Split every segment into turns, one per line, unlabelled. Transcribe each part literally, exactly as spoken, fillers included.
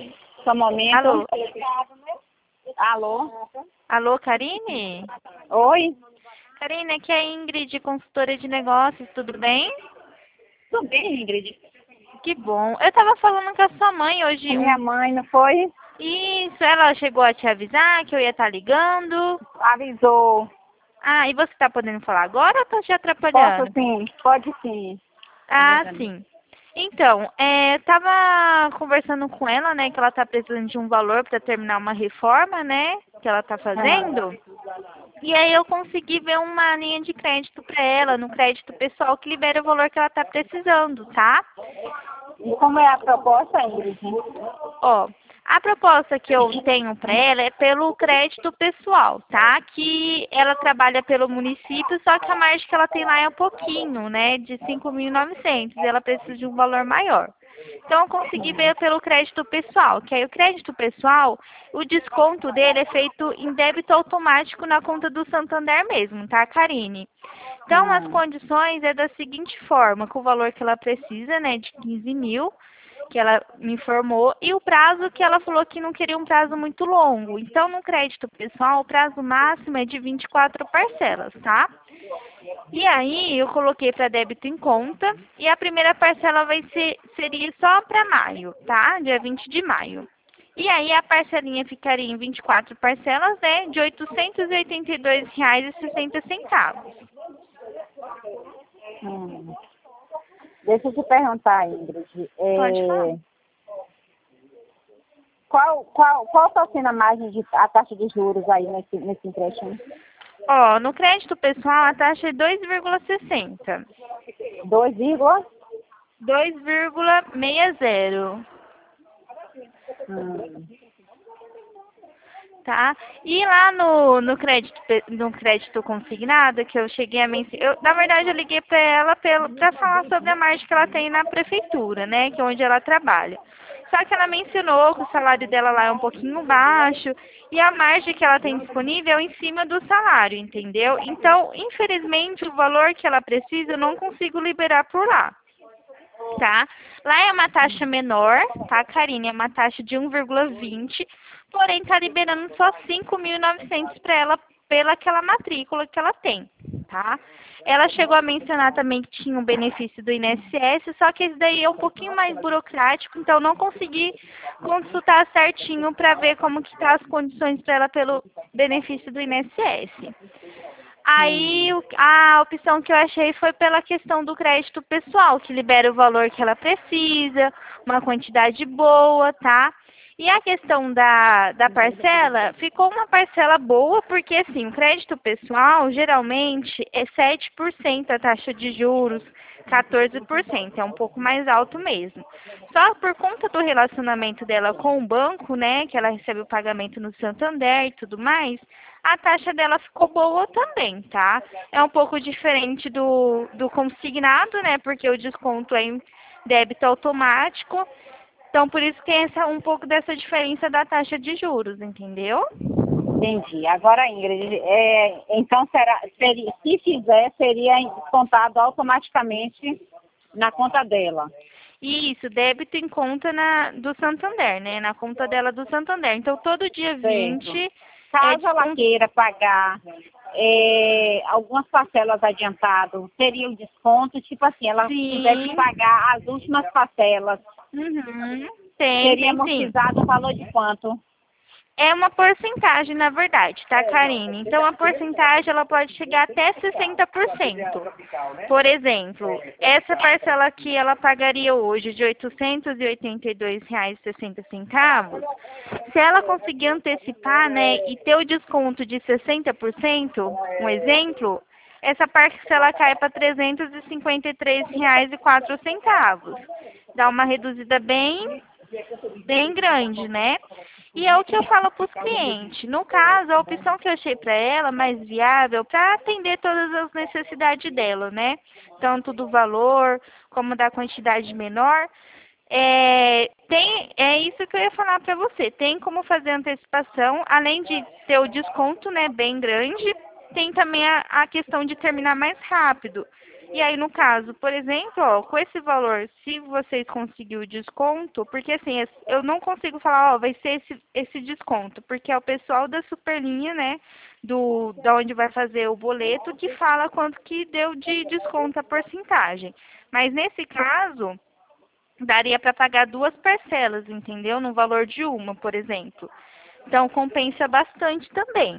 Só um momento.
Alô?
Alô?
Alô, Karine?
Oi?
Karine, aqui é a Ingrid, consultora de negócios, tudo bem?
Tudo bem, Ingrid?
Que bom. Eu tava falando com a sua mãe hoje.
Minha mãe, não foi?
Isso, ela chegou a te avisar que eu ia estar ligando.
Avisou.
Ah, e você tá podendo falar agora ou tá te
Posso
atrapalhando?
sim, pode sim.
Ah, sim. Então, é, tava conversando com ela, né, que ela tá precisando de um valor para terminar uma reforma, né, que ela tá fazendo. E aí eu consegui ver uma linha de crédito para ela, no crédito pessoal, que libera o valor que ela tá precisando, tá?
E como é a proposta, Ingrid?
Ó, a proposta que eu tenho para ela é pelo crédito pessoal, tá? Que ela trabalha pelo município, só que a margem que ela tem lá é um pouquinho, né? De cinco mil e novecentos, e ela precisa de um valor maior. Então, eu consegui ver pelo crédito pessoal, que aí o crédito pessoal, o desconto dele é feito em débito automático na conta do Santander mesmo, tá, Karine? Então, as
Hum.
condições é da seguinte forma, com o valor que ela precisa, né, de quinze mil, que ela me informou, e o prazo que ela falou que não queria um prazo muito longo. Então, no crédito pessoal, o prazo máximo é de vinte e quatro parcelas, tá? E aí, eu coloquei para débito em conta, e a primeira parcela vai ser, seria só para maio, tá? Dia vinte de maio. E aí, a parcelinha ficaria em vinte e quatro parcelas, né, de oitocentos e oitenta e dois reais e sessenta centavos.
Hum. Deixa eu te perguntar, Ingrid.
Pode falar.
É... Qual, qual, qual está sendo a margem de a taxa de juros aí nesse, nesse empréstimo?
Ó, no crédito pessoal, a taxa é dois vírgula sessenta.
dois vírgula?
dois vírgula sessenta.
Hum.
Tá? E lá no, no, crédito, pe- no crédito consignado, que eu cheguei a mencionar, na verdade eu liguei para ela para falar sobre a margem que ela tem na prefeitura, né, que é onde ela trabalha. Só que ela mencionou que o salário dela lá é um pouquinho baixo e a margem que ela tem disponível é em cima do salário, entendeu? Então, infelizmente, o valor que ela precisa eu não consigo liberar por lá. Tá? Lá é uma taxa menor, tá, Karine? É uma taxa de um vírgula vinte, porém tá liberando só cinco mil e novecentos para ela pela aquela matrícula que ela tem, tá? Ela chegou a mencionar também que tinha um benefício do I N S S, só que esse daí é um pouquinho mais burocrático, então não consegui consultar certinho para ver como que tá as condições para ela pelo benefício do I N S S. Aí o- a opção que eu achei foi pela questão do crédito pessoal, que libera o valor que ela precisa, uma quantidade boa, tá? E a questão da, da parcela, ficou uma parcela boa, porque assim, o crédito pessoal geralmente é sete por cento a taxa de juros, quatorze por cento, é um pouco mais alto mesmo. Só por conta do relacionamento dela com o banco, né, que ela recebe o pagamento no Santander e tudo mais, a taxa dela ficou boa também, tá? É um pouco diferente do, do consignado, né? Porque o desconto é em débito automático. Então, por isso tem essa, um pouco dessa diferença da taxa de juros, entendeu?
Entendi. Agora, Ingrid, é, então será, seria, se fizer, seria descontado automaticamente na conta dela.
Isso, débito em conta na, do Santander, né? Na conta dela do Santander. Então, todo dia
Certo.
vinte é
Caso ela
descontado.
queira pagar é, algumas parcelas adiantado, teria o desconto, tipo assim, ela tivesse que
Sim.
pagar as últimas parcelas,
Uhum. Tem,
seria
tem sim.
amortizado um valor de quanto?
É uma porcentagem, na verdade, tá, Karine? Então, a porcentagem ela pode chegar até sessenta por cento. Por exemplo, essa parcela aqui ela pagaria hoje de oitocentos e oitenta e dois reais e sessenta centavos. Se ela conseguir antecipar, né, e ter o desconto de sessenta por cento, um exemplo, essa parcela cai para trezentos e cinquenta e três reais e quatro centavos. Dá uma reduzida bem, bem grande, né? E é o que eu falo para os clientes. No caso, a opção que eu achei para ela mais viável para atender todas as necessidades dela, né? Tanto do valor como da quantidade menor. É, tem, é isso que eu ia falar para você. Tem como fazer antecipação, além de ter o desconto, né, bem grande, tem também a, a questão de terminar mais rápido. E aí, no caso, por exemplo, ó, com esse valor, se vocês conseguirem o desconto, porque assim, es- eu não consigo falar, ó, vai ser esse, esse desconto, porque é o pessoal da Superlinha, né, do, da onde vai fazer o boleto, que fala quanto que deu de desconto a porcentagem. Mas nesse caso, daria para pagar duas parcelas, entendeu? No valor de uma, por exemplo. Então, compensa bastante também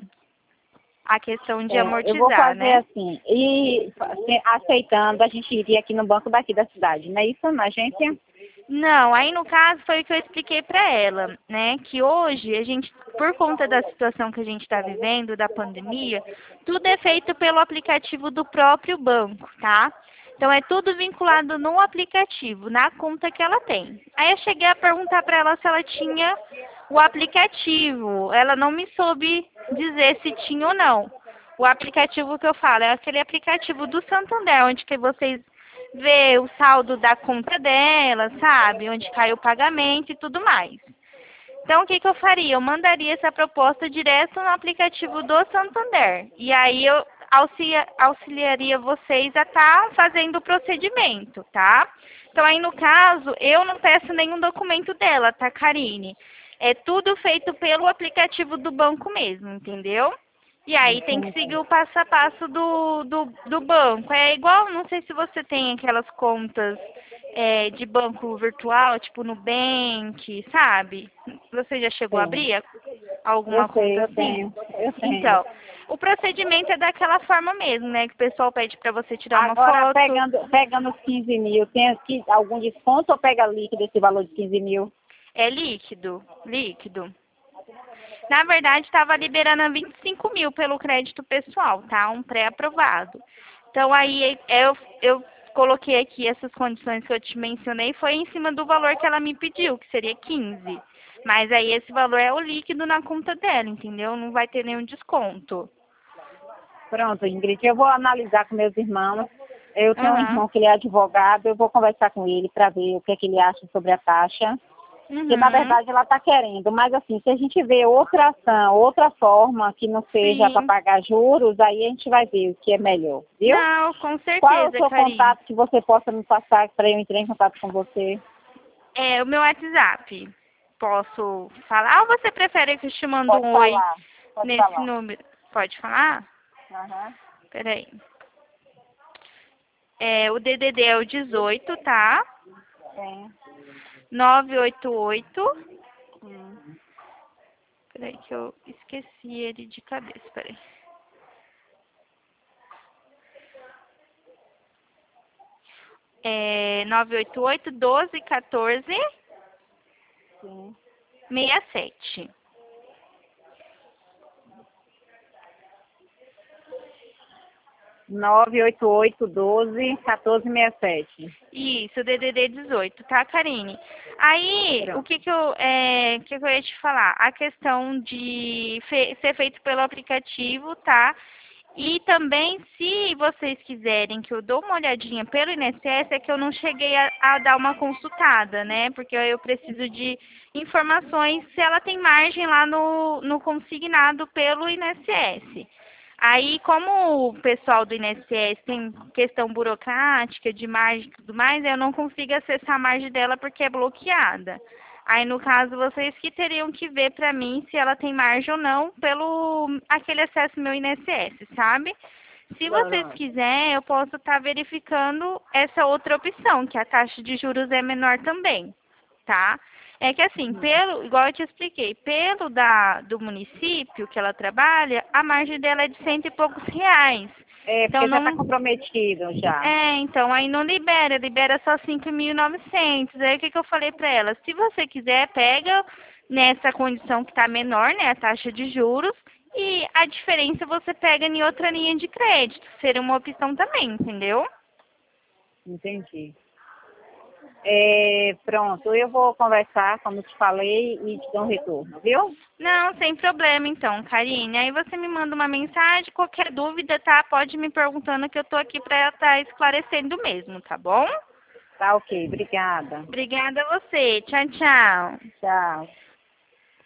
a questão de
É, eu vou
amortizar,
fazer
né?
assim, e assim, aceitando, a gente iria aqui no banco daqui da cidade, não é isso? Na agência?
Não, aí no caso foi o que eu expliquei para ela, né? Que hoje a gente, por conta da situação que a gente está vivendo, da pandemia, tudo é feito pelo aplicativo do próprio banco, tá? Então é tudo vinculado no aplicativo, na conta que ela tem. Aí eu cheguei a perguntar para ela se ela tinha o aplicativo. Ela não me soube dizer se tinha ou não. O aplicativo que eu falo é aquele aplicativo do Santander, onde que vocês ver o saldo da conta dela, sabe? Onde caiu o pagamento e tudo mais. Então, o que, que eu faria? Eu mandaria essa proposta direto no aplicativo do Santander. E aí eu auxilia- auxiliaria vocês a estar fazendo o procedimento, tá? Então, aí no caso, eu não peço nenhum documento dela, tá, Karine? É tudo feito pelo aplicativo do banco mesmo, entendeu? E aí tem que seguir
Entendi.
o passo a passo do, do, do banco. É igual, não sei se você tem aquelas contas é, de banco virtual, tipo Nubank, sabe? Você já chegou a
Sim.
abrir
Eu
alguma
sei,
conta
eu
assim?
tenho, eu tenho.
Então, o procedimento é daquela forma mesmo, né? Que o pessoal pede para você tirar uma
Agora,
foto.
pegando, pegando os quinze mil, tem aqui algum desconto ou pega líquido esse valor de quinze mil?
É líquido, líquido. Na verdade, estava liberando vinte e cinco mil pelo crédito pessoal, tá? Um pré-aprovado. Então, aí eu, eu coloquei aqui essas condições que eu te mencionei, foi em cima do valor que ela me pediu, que seria quinze. Mas aí esse valor é o líquido na conta dela, entendeu? Não vai ter nenhum desconto.
Pronto, Ingrid, eu vou analisar com meus irmãos. Eu tenho um
Aham.
irmão que ele é advogado, eu vou conversar com ele para ver o que é que ele acha sobre a taxa. Porque, na
Uhum.
verdade, ela está querendo, mas assim, se a gente vê outra ação, outra forma que não seja para
Sim.
pagar juros, aí a gente vai ver o que é melhor, viu?
Não, com
Qual é o
certeza,
seu
Karine.
contato que você possa me passar para eu entrar em contato com você?
É o meu WhatsApp. Posso falar ou você prefere que eu te mando
Pode
um oi
falar, pode
nesse
falar.
número? Pode falar?
Aham,
Peraí. É, o D D D é o dezoito, tá?
sim.
nove oito oito.
Hum.
Peraí que eu esqueci ele de cabeça, peraí. É nove oito oito, doze, quatorze,
Sim.
sessenta e sete.
nove oito oito, doze, quatorze, sessenta e sete.
Isso, D D D dezoito, tá, Karine? Aí, o
Pronto.
que que eu, é, que que eu ia te falar? A questão de fe- ser feito pelo aplicativo, tá? E também, se vocês quiserem que eu dou uma olhadinha pelo I N S S, é que eu não cheguei a, a dar uma consultada, né? Porque eu preciso de informações se ela tem margem lá no, no consignado pelo I N S S. Aí, como o pessoal do I N S S tem questão burocrática de margem e tudo mais, eu não consigo acessar a margem dela porque é bloqueada. Aí, no caso, vocês que teriam que ver para mim se ela tem margem ou não pelo aquele acesso meu I N S S, sabe? Se vocês
Pronto.
quiserem, eu posso estar verificando essa outra opção, que a taxa de juros é menor também, tá? É que assim, pelo, igual eu te expliquei, pelo da, do município que ela trabalha, a margem dela é de cento e poucos reais.
É,
Então
porque já está
não,
comprometido já.
é, então aí não libera, libera só cinco mil e novecentos. Aí o que, que eu falei para ela? Se você quiser, pega nessa condição que está menor, né, a taxa de juros, e a diferença você pega em outra linha de crédito. Seria uma opção também, entendeu?
Entendi. É, pronto, eu vou conversar, como eu te falei, e te dou um retorno, viu?
Não, sem problema então, Karine. Aí você me manda uma mensagem, qualquer dúvida, tá? Pode me perguntando que eu tô aqui para estar esclarecendo mesmo, tá bom?
Tá ok, obrigada.
Obrigada a você. Tchau, tchau.
Tchau.